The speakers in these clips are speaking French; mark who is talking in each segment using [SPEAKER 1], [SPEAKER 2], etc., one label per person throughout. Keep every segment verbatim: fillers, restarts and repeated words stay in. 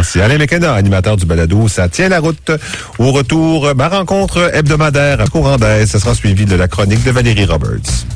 [SPEAKER 1] Merci. Alain McKenna, animateur du balado. Ça tient la route. Au retour, ma rencontre hebdomadaire à Courandès. Ça sera suivi de la chronique de Valérie Roberts.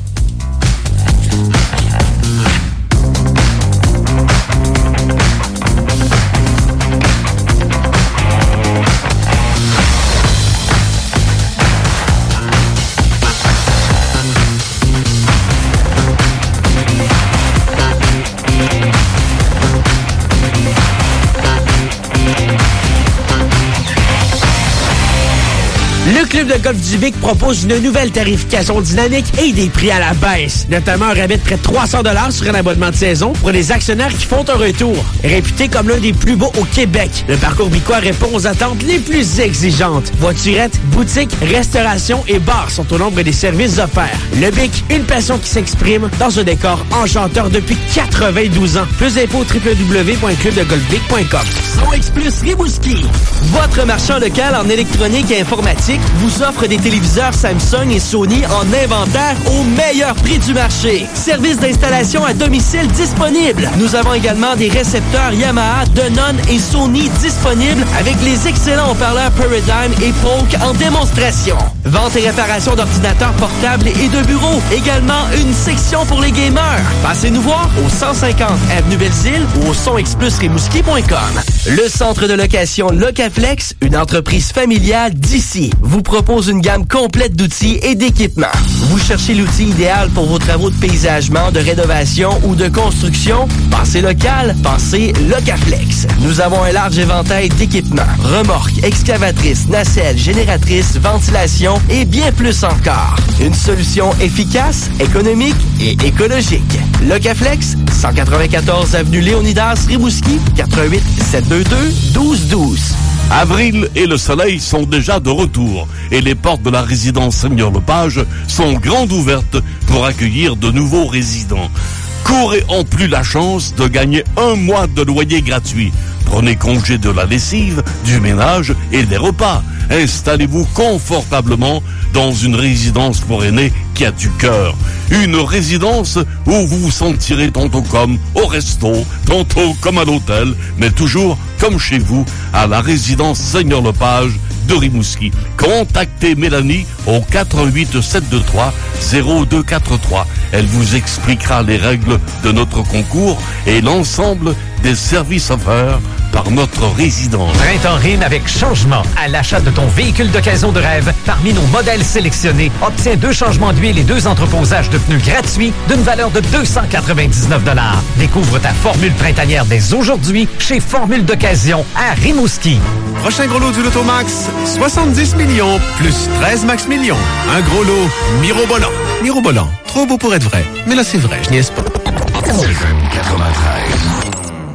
[SPEAKER 2] Le Club de golf du Vic propose une nouvelle tarification dynamique et des prix à la baisse. Notamment un rabais de près de trois cents dollars sur un abonnement de saison pour les actionnaires qui font un retour. Réputé comme l'un des plus beaux au Québec, le parcours Bicois répond aux attentes les plus exigeantes. Voiturettes, boutiques, restauration et bars sont au nombre des services offerts. Le Bic, une passion qui s'exprime dans un décor enchanteur depuis quatre-vingt-douze ans. Plus d'infos au w w w point club de golf vic point com.
[SPEAKER 3] Son Explus Rimouski, votre marchand local en électronique et informatique, vous offre des téléviseurs Samsung et Sony en inventaire au meilleur prix du marché. Service d'installation à domicile disponible. Nous avons également des récepteurs Yamaha, Denon et Sony disponibles avec les excellents haut-parleurs Paradigm et Polk en démonstration. Vente et réparation d'ordinateurs portables et de bureaux. Également une section pour les gamers. Passez nous voir au cent cinquante avenue Belle-Île ou au son explus rimouski point com. Le centre de location Locaflex, une entreprise familiale d'ici, vous propose une gamme complète d'outils et d'équipements. Vous cherchez l'outil idéal pour vos travaux de paysagement, de rénovation ou de construction? Pensez local, pensez Locaflex. Nous avons un large éventail d'équipements. Remorques, excavatrices, nacelles, génératrices, ventilation et bien plus encore. Une solution efficace, économique et écologique. Locaflex, cent quatre-vingt-quatorze avenue Léonidas Rimouski, quatre un huit sept deux deux douze douze.
[SPEAKER 4] Avril et le soleil sont déjà de retour et les portes de la résidence Seigneur-Lepage sont grandes ouvertes pour accueillir de nouveaux résidents. Courez en plus la chance de gagner un mois de loyer gratuit. Prenez congé de la lessive, du ménage et des repas. Installez-vous confortablement dans une résidence pour aînés qui a du cœur. Une résidence où vous vous sentirez tantôt comme au resto, tantôt comme à l'hôtel, mais toujours comme chez vous, à la résidence Seigneur-Lepage de Rimouski. Contactez Mélanie au quatre un huit sept deux trois zéro deux quatre trois. Elle vous expliquera les règles de notre concours et l'ensemble des services offerts par notre résidence.
[SPEAKER 5] Printemps rime avec changement. À l'achat de ton véhicule d'occasion de rêve, parmi nos modèles sélectionnés, obtiens deux changements d'huile et deux entreposages de pneus gratuits d'une valeur de deux cent quatre-vingt-dix-neuf dollars. Découvre ta formule printanière dès aujourd'hui chez Formule d'occasion à Rimouski.
[SPEAKER 6] Prochain gros lot du Lotomax, soixante-dix millions plus treize max millions. Un gros lot mirobolant. Mirobolant, trop beau pour être vrai. Mais là, c'est vrai, je niaise pas.
[SPEAKER 7] F M quatre-vingt-treize.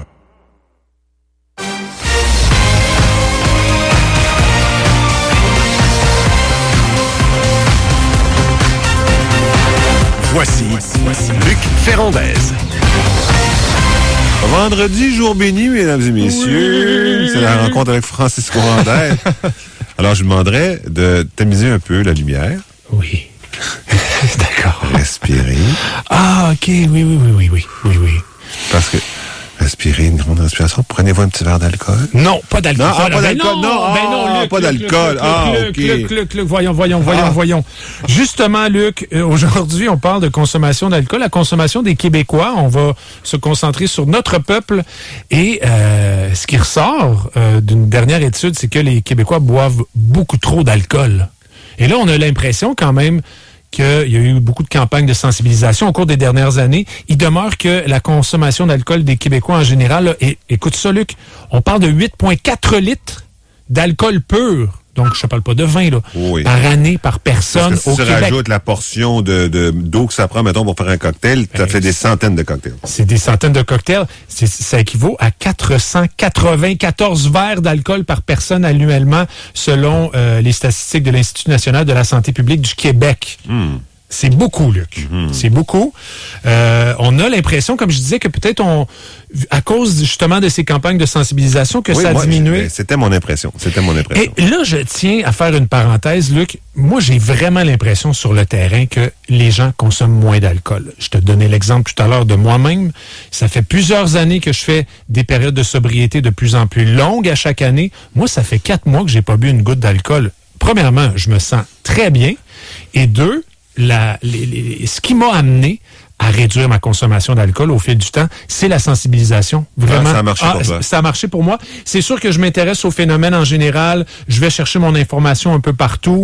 [SPEAKER 6] Voici, voici Luc Ferrandez.
[SPEAKER 1] Vendredi, jour béni, mesdames et messieurs. Oui. C'est la rencontre avec Francis Courandès. Alors, je vous demanderais de tamiser un peu la lumière.
[SPEAKER 8] Oui. D'accord.
[SPEAKER 1] Respirer.
[SPEAKER 8] Ah, OK. Oui, oui, oui, oui, oui, oui, oui.
[SPEAKER 1] Parce que respirer, une grande respiration. Prenez-vous un petit verre d'alcool?
[SPEAKER 8] Non, pas d'alcool.
[SPEAKER 1] Non, ah, pas d'alcool. Non, non,
[SPEAKER 8] ben non,
[SPEAKER 1] ah,
[SPEAKER 8] Luc,
[SPEAKER 1] pas
[SPEAKER 8] Luc,
[SPEAKER 1] d'alcool.
[SPEAKER 8] Luc,
[SPEAKER 1] ah,
[SPEAKER 8] Luc,
[SPEAKER 1] OK.
[SPEAKER 8] Luc, Luc, Luc, voyons, voyons, voyons,
[SPEAKER 1] ah.
[SPEAKER 8] voyons. Justement, Luc, euh, aujourd'hui, on parle de consommation d'alcool, la consommation des Québécois. On va se concentrer sur notre peuple. Et euh, ce qui ressort euh, d'une dernière étude, c'est que les Québécois boivent beaucoup trop d'alcool. Et là, on a l'impression quand même qu'il y a eu beaucoup de campagnes de sensibilisation au cours des dernières années. Il demeure que la consommation d'alcool des Québécois en général, là, et, écoute ça, Luc, on parle de huit virgule quatre litres d'alcool pur. Donc, je ne parle pas de vin, là. Oui. Par année, par personne
[SPEAKER 1] Parce que si
[SPEAKER 8] au
[SPEAKER 1] tu
[SPEAKER 8] Québec.
[SPEAKER 1] rajoutes la portion de, de, d'eau que ça prend, mettons, pour faire un cocktail, ça fait des centaines de cocktails.
[SPEAKER 8] C'est des centaines de cocktails. C'est, ça équivaut à quatre cent quatre-vingt-quatorze verres d'alcool par personne annuellement, selon euh, les statistiques de l'Institut national de la santé publique du Québec.
[SPEAKER 1] Mmh.
[SPEAKER 8] C'est beaucoup, Luc. Mm-hmm. C'est beaucoup. Euh, on a l'impression, comme je disais, que peut-être on, à cause justement de ces campagnes de sensibilisation, que
[SPEAKER 1] oui,
[SPEAKER 8] ça a
[SPEAKER 1] moi,
[SPEAKER 8] diminué.
[SPEAKER 1] C'était mon impression. C'était mon impression.
[SPEAKER 8] Et là, je tiens à faire une parenthèse, Luc. Moi, j'ai vraiment l'impression sur le terrain que les gens consomment moins d'alcool. Je te donnais l'exemple tout à l'heure de moi-même. Ça fait plusieurs années que je fais des périodes de sobriété de plus en plus longues à chaque année. Moi, ça fait quatre mois que j'ai pas bu une goutte d'alcool. Premièrement, je me sens très bien. Et deux, La, les, les, ce qui m'a amené à réduire ma consommation d'alcool au fil du temps, c'est la sensibilisation. Vraiment.
[SPEAKER 1] Ah, ça a marché
[SPEAKER 8] ah,
[SPEAKER 1] pour toi.
[SPEAKER 8] Ça a marché pour moi. C'est sûr que je m'intéresse au phénomène en général. Je vais chercher mon information un peu partout.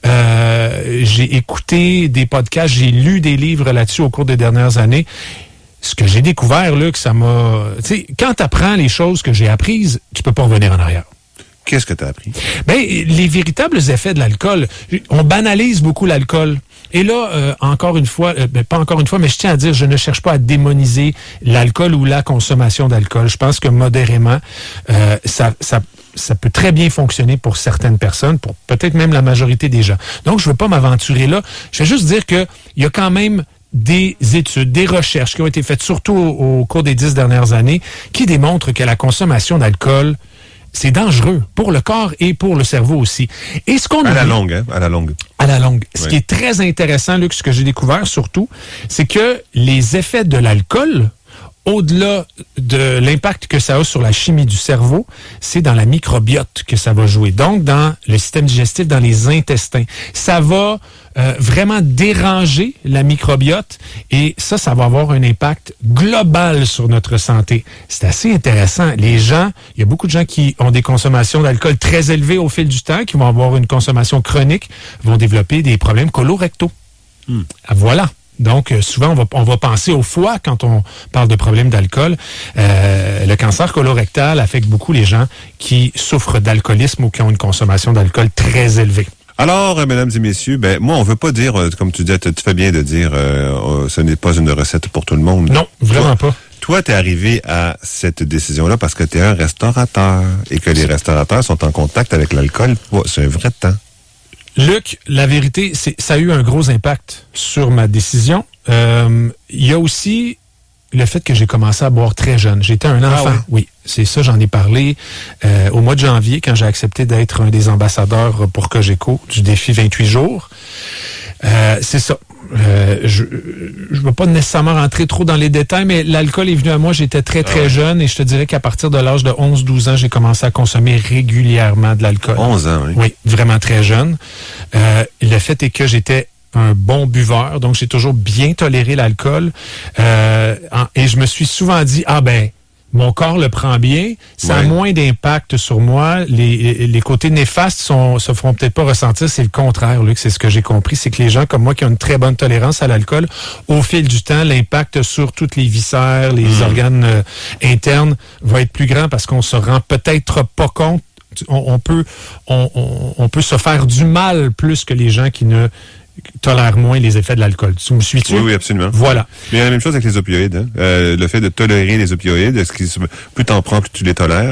[SPEAKER 8] Euh, j'ai écouté des podcasts, j'ai lu des livres là-dessus au cours des dernières années. Ce que j'ai découvert, là, que ça m'a... Tu sais, quand tu apprends les choses que j'ai apprises, tu peux pas revenir en arrière.
[SPEAKER 1] Qu'est-ce que tu as appris?
[SPEAKER 8] Ben, les véritables effets de l'alcool. On banalise beaucoup l'alcool. Et là, euh, encore une fois, euh, ben, pas encore une fois, mais je tiens à dire, je ne cherche pas à démoniser l'alcool ou la consommation d'alcool. Je pense que modérément, euh, ça, ça, ça peut très bien fonctionner pour certaines personnes, pour peut-être même la majorité des gens. Donc, je ne veux pas m'aventurer là. Je vais juste dire que il y a quand même des études, des recherches qui ont été faites, surtout au, au cours des dix dernières années, qui démontrent que la consommation d'alcool, c'est dangereux pour le corps et pour le cerveau aussi. Et ce qu'on
[SPEAKER 1] à
[SPEAKER 8] a
[SPEAKER 1] la
[SPEAKER 8] vu,
[SPEAKER 1] longue, hein? À la longue.
[SPEAKER 8] À la longue.
[SPEAKER 1] Oui.
[SPEAKER 8] Ce qui est très intéressant, Luc, ce que j'ai découvert surtout, c'est que les effets de l'alcool, au-delà de l'impact que ça a sur la chimie du cerveau, c'est dans la microbiote que ça va jouer. Donc, dans le système digestif, dans les intestins. Ça va euh, vraiment déranger la microbiote et ça, ça va avoir un impact global sur notre santé. C'est assez intéressant. Les gens, il y a beaucoup de gens qui ont des consommations d'alcool très élevées au fil du temps, qui vont avoir une consommation chronique, vont développer des problèmes colorectaux. Hmm. Voilà. Donc, souvent, on va, on va penser au foie quand on parle de problèmes d'alcool. Euh, le cancer colorectal affecte beaucoup les gens qui souffrent d'alcoolisme ou qui ont une consommation d'alcool très élevée.
[SPEAKER 1] Alors, euh, mesdames et messieurs, ben moi, on veut pas dire, euh, comme tu disais, tu fais bien de dire, euh, euh, ce n'est pas une recette pour tout le monde.
[SPEAKER 8] Non, vraiment
[SPEAKER 1] toi,
[SPEAKER 8] pas.
[SPEAKER 1] Toi, tu es arrivé à cette décision-là parce que tu es un restaurateur et que les restaurateurs sont en contact avec l'alcool. Ouais, c'est un vrai temps.
[SPEAKER 8] Luc, la vérité, c'est ça a eu un gros impact sur ma décision. Euh, il y a aussi le fait que j'ai commencé à boire très jeune. J'étais un enfant,
[SPEAKER 1] ah oui.
[SPEAKER 8] oui. C'est ça, j'en ai parlé euh, au mois de janvier, quand j'ai accepté d'être un des ambassadeurs pour Cogeco du défi vingt-huit jours. Euh, c'est ça. Euh, je ne veux pas nécessairement rentrer trop dans les détails, mais l'alcool est venu à moi, j'étais très, très ah ouais. jeune, et je te dirais qu'à partir de l'âge de onze douze ans, j'ai commencé à consommer régulièrement de l'alcool.
[SPEAKER 1] onze ans, oui.
[SPEAKER 8] Oui, vraiment très jeune. Euh, le fait est que j'étais un bon buveur, donc j'ai toujours bien toléré l'alcool. Euh, en, et je me suis souvent dit, ah ben, mon corps le prend bien, ça ouais. a moins d'impact sur moi. Les, les côtés néfastes sont, se feront peut-être pas ressentir. C'est le contraire, Luc, c'est ce que j'ai compris. C'est que les gens comme moi qui ont une très bonne tolérance à l'alcool, au fil du temps, l'impact sur toutes les viscères, les mmh. organes euh, internes va être plus grand parce qu'on se rend peut-être pas compte. On, on peut, on, on, on peut se faire du mal plus que les gens qui ne tolère moins les effets de l'alcool. Tu me suis-tu?
[SPEAKER 1] Oui, oui, absolument.
[SPEAKER 8] Voilà.
[SPEAKER 1] Mais il y a la même chose avec les opioïdes. Hein? Euh, le fait de tolérer les opioïdes, ce qui, plus t'en prends, plus tu les tolères,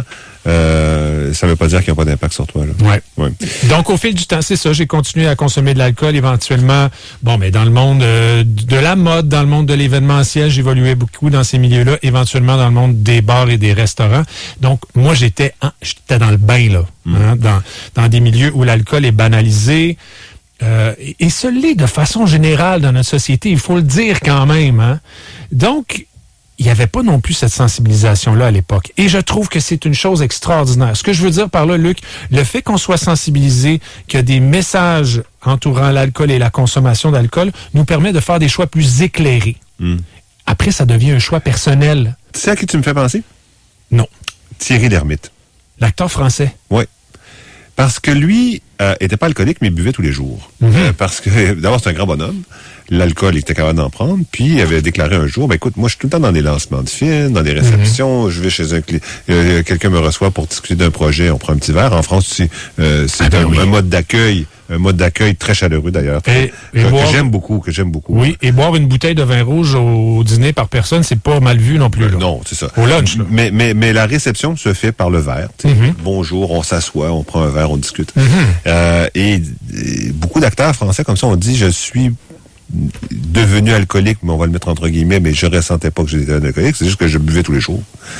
[SPEAKER 1] euh, ça ne veut pas dire qu'ils n'ont pas d'impact sur toi. Là.
[SPEAKER 8] Ouais.
[SPEAKER 1] ouais.
[SPEAKER 8] Donc, au fil du temps, c'est ça. J'ai continué à consommer de l'alcool. Éventuellement, bon, mais dans le monde euh, de la mode, dans le monde de l'événementiel, j'évoluais beaucoup dans ces milieux-là. Éventuellement, dans le monde des bars et des restaurants. Donc, moi, j'étais, hein, j'étais dans le bain, là. Mm. Hein, dans, dans des milieux où l'alcool est banalisé. Euh, et, et ce l'est de façon générale dans notre société, il faut le dire quand même. Hein? Donc, il n'y avait pas non plus cette sensibilisation-là à l'époque. Et je trouve que c'est une chose extraordinaire. Ce que je veux dire par là, Luc, le fait qu'on soit sensibilisé, qu'il y a des messages entourant l'alcool et la consommation d'alcool, nous permet de faire des choix plus éclairés. Mm. Après, ça devient un choix personnel.
[SPEAKER 1] Tu sais à qui tu me fais penser?
[SPEAKER 8] Non.
[SPEAKER 1] Thierry Lhermitte.
[SPEAKER 8] L'acteur français.
[SPEAKER 1] Oui. Parce que lui euh, était pas alcoolique, mais il buvait tous les jours. Mm-hmm. Euh, parce que, d'abord, c'est un grand bonhomme. L'alcool, il était capable d'en prendre. Puis, il avait déclaré un jour, ben écoute, moi, je suis tout le temps dans des lancements de films, dans des réceptions. Mm-hmm. Je vais chez un client. Euh, quelqu'un me reçoit pour discuter d'un projet. On prend un petit verre. En France, c'est, euh, c'est ah ben un, oui. un mode d'accueil. Un mode d'accueil très chaleureux, d'ailleurs.
[SPEAKER 8] Et,
[SPEAKER 1] que,
[SPEAKER 8] et boire,
[SPEAKER 1] que j'aime beaucoup, que j'aime beaucoup.
[SPEAKER 8] Oui, et boire une bouteille de vin rouge au, au dîner par personne, c'est pas mal vu non plus. Là.
[SPEAKER 1] Euh, non, c'est ça.
[SPEAKER 8] Au lunch, là.
[SPEAKER 1] Mais, mais, mais la réception se fait par le verre. Mm-hmm. Bonjour, on s'assoit, on prend un verre, on discute. Mm-hmm. Euh, et, et beaucoup d'acteurs français comme ça ont dit, je suis devenu alcoolique, mais on va le mettre entre guillemets, mais je ressentais pas que j'étais un alcoolique, c'est juste que je buvais tous les jours.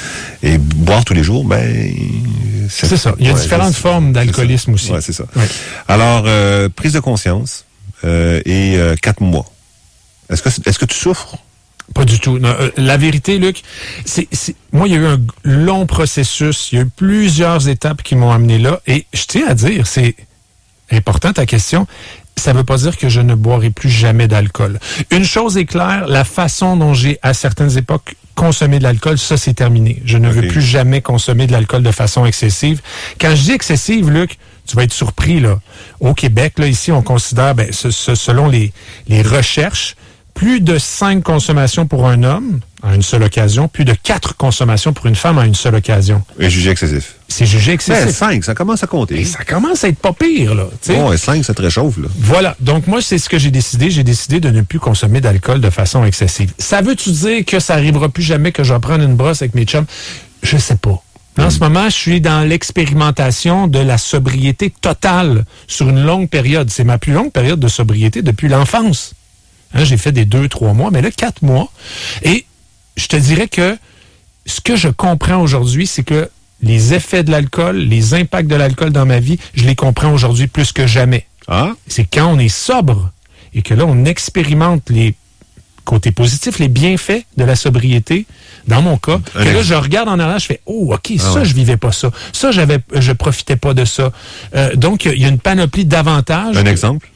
[SPEAKER 1] Et boire tous les jours, ben...
[SPEAKER 8] C'est, c'est ça. Il y a ouais, différentes formes d'alcoolisme aussi.
[SPEAKER 1] Oui, c'est ça. Ouais. Alors, euh, prise de conscience euh, et euh, quatre mois. Est-ce que, est-ce que tu souffres?
[SPEAKER 8] Pas du tout. Non, euh, la vérité, Luc, c'est, c'est, moi, il y a eu un long processus. Il y a eu plusieurs étapes qui m'ont amené là. Et je tiens à dire, c'est important ta question, ça ne veut pas dire que je ne boirai plus jamais d'alcool. Une chose est claire, la façon dont j'ai, à certaines époques, consommé de l'alcool, ça, c'est terminé. Je ne okay. veux plus jamais consommer de l'alcool de façon excessive. Quand je dis excessive, Luc, tu vas être surpris, là. Au Québec, là, ici, on considère, ben, ce, ce, selon les, les recherches, plus de cinq consommations pour un homme à une seule occasion, plus de quatre consommations pour une femme à une seule occasion.
[SPEAKER 1] Et jugé excessif.
[SPEAKER 8] C'est jugé excessif.
[SPEAKER 1] Ben, cinq, ça commence à compter.
[SPEAKER 8] Et ça commence à être pas pire, là. T'sais.
[SPEAKER 1] Bon, et cinq, ça te réchauffe, là.
[SPEAKER 8] Voilà. Donc, moi, c'est ce que j'ai décidé. J'ai décidé de ne plus consommer d'alcool de façon excessive. Ça veut-tu dire que ça arrivera plus jamais que je vais prendre une brosse avec mes chums? Je sais pas. En mmh. ce moment, je suis dans l'expérimentation de la sobriété totale sur une longue période. C'est ma plus longue période de sobriété depuis l'enfance. Hein, j'ai fait des deux, trois mois, mais là, quatre mois. Et je te dirais que ce que je comprends aujourd'hui, c'est que les effets de l'alcool, les impacts de l'alcool dans ma vie, je les comprends aujourd'hui plus que jamais.
[SPEAKER 1] Ah?
[SPEAKER 8] C'est quand on est sobre et que là, on expérimente les côtés positifs, les bienfaits de la sobriété, dans mon cas, que là, je regarde en arrière, je fais « Oh, OK, ah ça, ouais. je vivais pas ça. Ça, j'avais, je profitais pas de ça. Euh, » Donc, il y a une panoplie d'avantages.
[SPEAKER 1] Un exemple?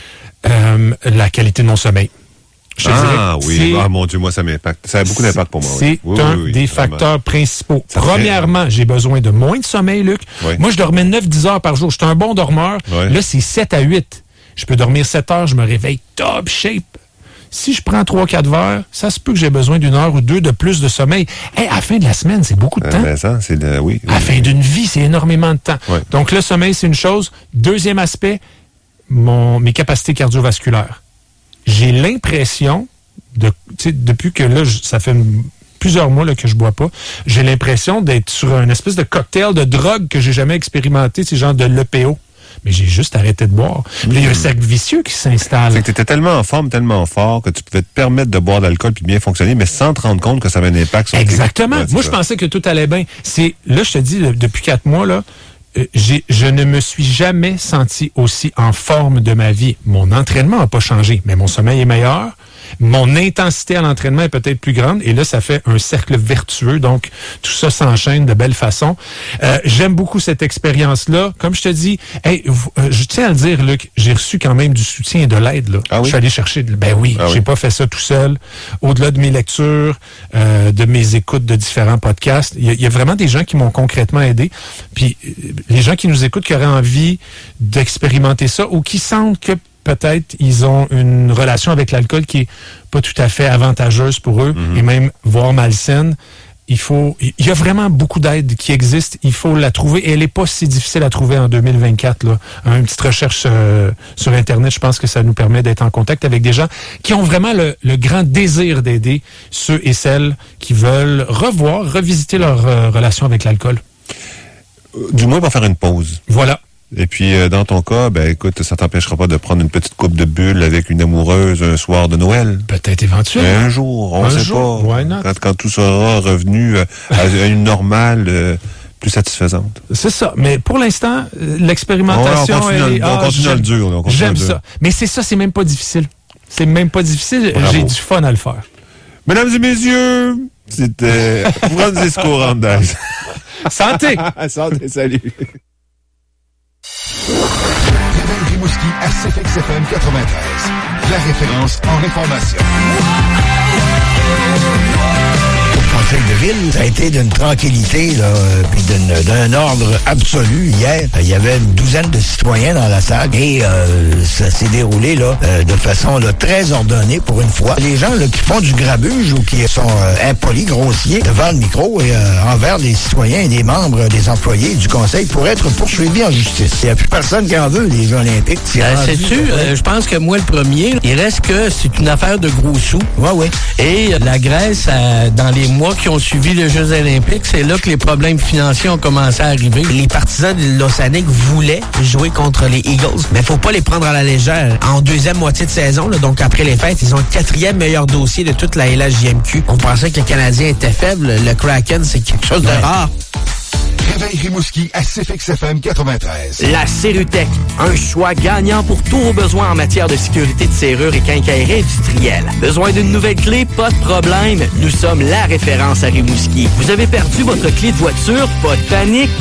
[SPEAKER 8] Euh, la qualité de mon sommeil.
[SPEAKER 1] Je ah oui, ah mon Dieu, moi ça m'impacte. Ça a beaucoup d'impact pour moi.
[SPEAKER 8] C'est
[SPEAKER 1] oui.
[SPEAKER 8] un
[SPEAKER 1] oui, oui,
[SPEAKER 8] des
[SPEAKER 1] vraiment.
[SPEAKER 8] facteurs principaux.
[SPEAKER 1] Ça
[SPEAKER 8] Premièrement, fait... j'ai besoin de moins de sommeil, Luc. Oui. Moi, je dormais neuf à dix heures par jour. J'étais un bon dormeur. Oui. Là, c'est sept à huit. Je peux dormir sept heures, je me réveille top shape. Si je prends trois quatre verres, ça se peut que j'ai besoin d'une heure ou deux de plus de sommeil. Hey, à la fin de la semaine, c'est beaucoup de
[SPEAKER 1] euh,
[SPEAKER 8] temps.
[SPEAKER 1] Ben ça, c'est de, oui,
[SPEAKER 8] à la fin d'une vie, c'est énormément de temps. Oui. Donc, le sommeil, c'est une chose. Deuxième aspect, mon, mes capacités cardiovasculaires. J'ai l'impression, de, depuis que là, je, ça fait plusieurs mois là, que je bois pas, j'ai l'impression d'être sur un espèce de cocktail de drogue que j'ai jamais expérimenté, c'est genre de l'E P O. Mais j'ai juste arrêté de boire. Mmh. Là, il y a un cercle vicieux qui s'installe.
[SPEAKER 1] C'est que tu étais tellement en forme, tellement fort, que tu pouvais te permettre de boire de l'alcool puis de bien fonctionner, mais sans te rendre compte que ça avait un impact sur
[SPEAKER 8] Exactement.
[SPEAKER 1] tes...
[SPEAKER 8] Moi, je pensais que tout allait bien. C'est là, je te dis, depuis quatre mois, là, J'ai, je ne me suis jamais senti aussi en forme de ma vie. Mon entraînement n'a pas changé, mais mon sommeil est meilleur. Mon intensité à l'entraînement est peut-être plus grande. Et là, ça fait un cercle vertueux. Donc, tout ça s'enchaîne de belle façon. Euh, j'aime beaucoup cette expérience-là. Comme je te dis, hey, euh, je tiens à le dire, Luc, j'ai reçu quand même du soutien et de l'aide. Là.
[SPEAKER 1] Ah oui?
[SPEAKER 8] Je suis allé chercher... De, ben oui,
[SPEAKER 1] ah
[SPEAKER 8] j'ai
[SPEAKER 1] oui.
[SPEAKER 8] pas fait ça tout seul. Au-delà de mes lectures, euh, de mes écoutes de différents podcasts, il y, y a vraiment des gens qui m'ont concrètement aidé. Puis, les gens qui nous écoutent, qui auraient envie d'expérimenter ça ou qui sentent que peut-être ils ont une relation avec l'alcool qui est pas tout à fait avantageuse pour eux mm-hmm. et même voire malsaine, il faut, il y a vraiment beaucoup d'aide qui existe. Il faut la trouver et elle est pas si difficile à trouver en deux mille vingt-quatre. Là. Une petite recherche euh, sur Internet, je pense que ça nous permet d'être en contact avec des gens qui ont vraiment le, le grand désir d'aider ceux et celles qui veulent revoir, revisiter leur euh, relation avec l'alcool.
[SPEAKER 1] Du moins pour faire une pause.
[SPEAKER 8] Voilà.
[SPEAKER 1] Et puis, euh, dans ton cas, ben écoute, ça t'empêchera pas de prendre une petite coupe de bulle avec une amoureuse un soir de Noël.
[SPEAKER 8] Peut-être éventuellement.
[SPEAKER 1] Un jour, on
[SPEAKER 8] un
[SPEAKER 1] sait
[SPEAKER 8] jour,
[SPEAKER 1] pas.
[SPEAKER 8] Why not?
[SPEAKER 1] Quand, quand tout sera revenu à une normale euh, plus satisfaisante.
[SPEAKER 8] C'est ça. Mais pour l'instant, l'expérimentation...
[SPEAKER 1] On, on continue,
[SPEAKER 8] elle est,
[SPEAKER 1] on
[SPEAKER 8] ah,
[SPEAKER 1] continue à le dur. On continue
[SPEAKER 8] j'aime
[SPEAKER 1] le dur.
[SPEAKER 8] ça. Mais c'est ça, c'est même pas difficile. C'est même pas difficile.
[SPEAKER 1] Bravo. J'ai
[SPEAKER 8] du fun à le faire.
[SPEAKER 1] Mesdames et messieurs, c'était Francisco Randaz.
[SPEAKER 8] Santé!
[SPEAKER 1] Santé, salut!
[SPEAKER 7] Réveil Rimouski à C F X F M quatre-vingt-treize. La référence en information.
[SPEAKER 9] Le conseil de ville, ça a été d'une tranquillité, là, puis d'une, d'un ordre absolu. Hier, il y avait une douzaine de citoyens dans la salle et euh, ça s'est déroulé là euh, de façon là, très ordonnée pour une fois. Les gens là, qui font du grabuge ou qui sont euh, impolis, grossiers devant le micro et euh, envers les citoyens et des membres des employés du conseil pourraient être poursuivis en justice. Il n'y a plus personne qui en veut, les Jeux olympiques.
[SPEAKER 10] Euh, sais-tu, euh, je pense que moi, le premier, il reste que c'est une affaire de gros sous.
[SPEAKER 9] Oui, oui.
[SPEAKER 10] Et la Grèce, euh, dans les mois mois qui ont suivi les Jeux olympiques, c'est là que les problèmes financiers ont commencé à arriver.
[SPEAKER 2] Les partisans de l'Océanique voulaient jouer contre les Eagles, mais faut pas les prendre à la légère. En deuxième moitié de saison, là, donc après les fêtes, ils ont le quatrième meilleur dossier de toute la L H J M Q. On pensait que le Canadien était faible. Le Kraken, c'est quelque chose de
[SPEAKER 7] ouais.
[SPEAKER 2] rare.
[SPEAKER 7] Réveil Rimouski à C F X F M quatre-vingt-treize.
[SPEAKER 3] La Serrutech, un choix gagnant pour tous vos besoins en matière de sécurité de serrure et quincaillerie industrielle. Besoin d'une nouvelle clé? Pas de problème. Nous sommes la référence à Rimouski. Vous avez perdu votre clé de voiture? Pas de panique.